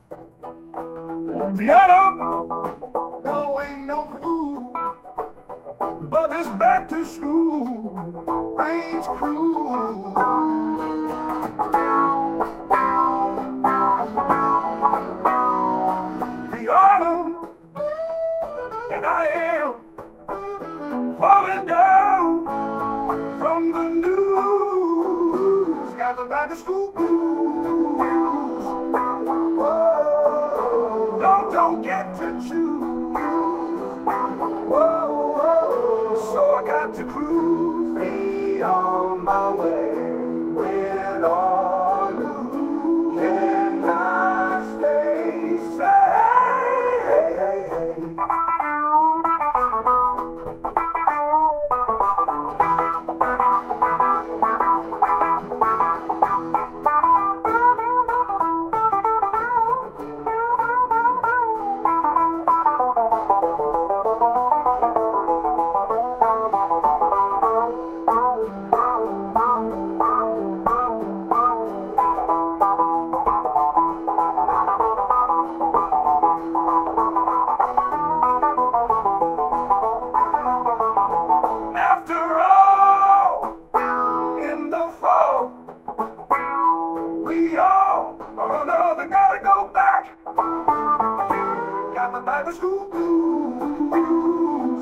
Piano, no ain't no clue, but it's back to school. Rain's cruel. The autumn, and I am falling down from the news. Got the back to school blues. Whoa, don't get to choose. Whoa, so I got to cruise me on my way. Win or lose, can I stay safe? After all, in the fall, we all, oh no, they gotta go back. Got my back to school blues.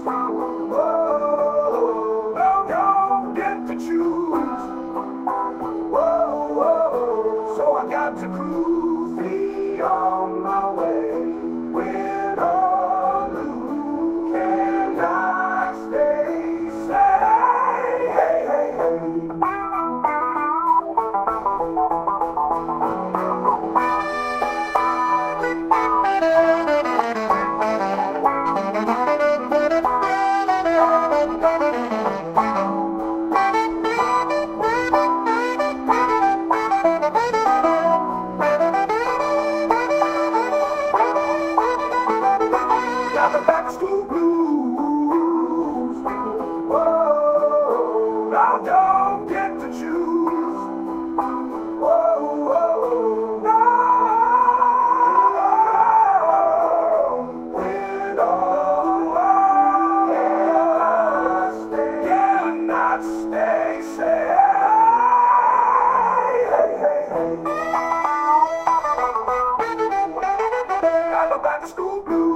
Whoa, don't get to choose. Whoa, so I got to cruise me on my way. Win or lose, can I stay safe? Got the back to school blues. Whoa, now don't get to choose. Whoa, no. With all I cannot stay safe. Got the back to school blues.